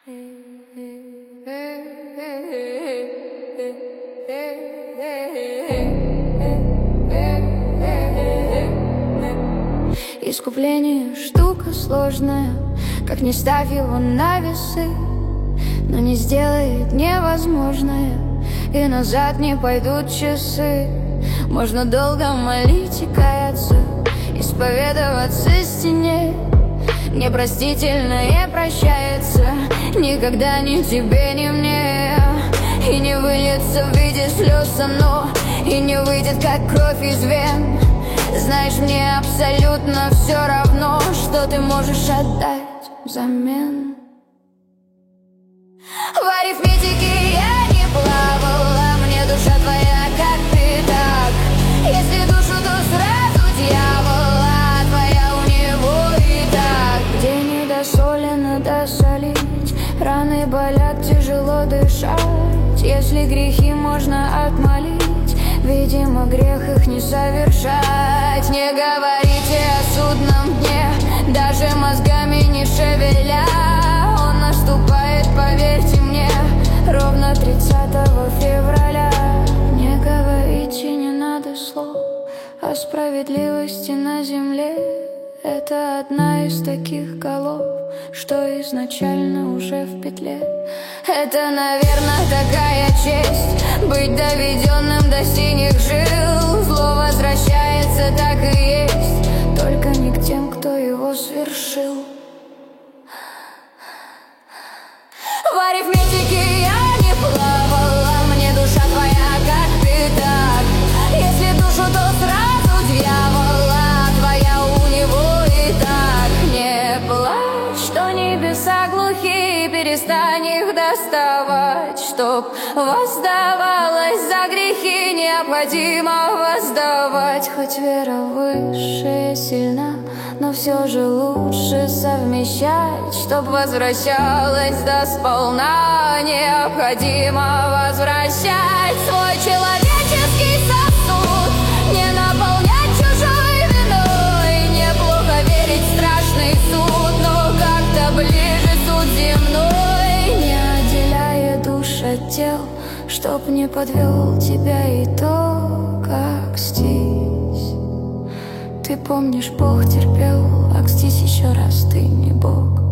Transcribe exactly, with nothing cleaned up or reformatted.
Искупление штука сложная, как не ставь его на весы, но не сделает невозможное, и назад не пойдут часы. Можно долго молить и каяться, исповедоваться стене. Непростительное прощается никогда ни тебе, ни мне. И не выльется в виде слез оно, и не выйдет, как кровь из вен. Знаешь, мне абсолютно все равно, что ты можешь отдать взамен. В арифметике я не плавала, мне душа твоя, как ты так. Если душу, то сразу дьявола, а твоя у него и так. Где недосолено досолить, раны болят, тяжело дышать. Если грехи можно отмолить, видимо, грех их не совершать. Не говорите о судном дне, даже мозгами не шевеля. Он наступает, поверьте мне, ровно тридцатого февраля. Не говорите, не надо слов о справедливости на земле. Это одна из таких голов, что изначально уже в петле. Это, наверное, такая честь, быть доведенным до синих жил. Зло возвращается, так и есть, только не к тем, кто его свершил. В арифметике я не плавала, мне душа твоя, как ты так. Если душу, то сразу дьявола, а твоя у него и так. Не плачь, что небеса глухие, перестань их доставать. Чтоб воздавалось за грехи, необходимо воздавать. Хоть вера высшая сильна, но все же лучше совмещать. Чтоб возвращалась до сполна, необходимо возвращать свой человеческий сосуд. Не наполнять чужой виной, неплохо верить в страшный суд, но как-то ближе суд земной, не отделяя душ от тел, чтоб не подвел тебя и то, как стись. Ты помнишь, Бог терпел, а кстись еще раз ты не Бог.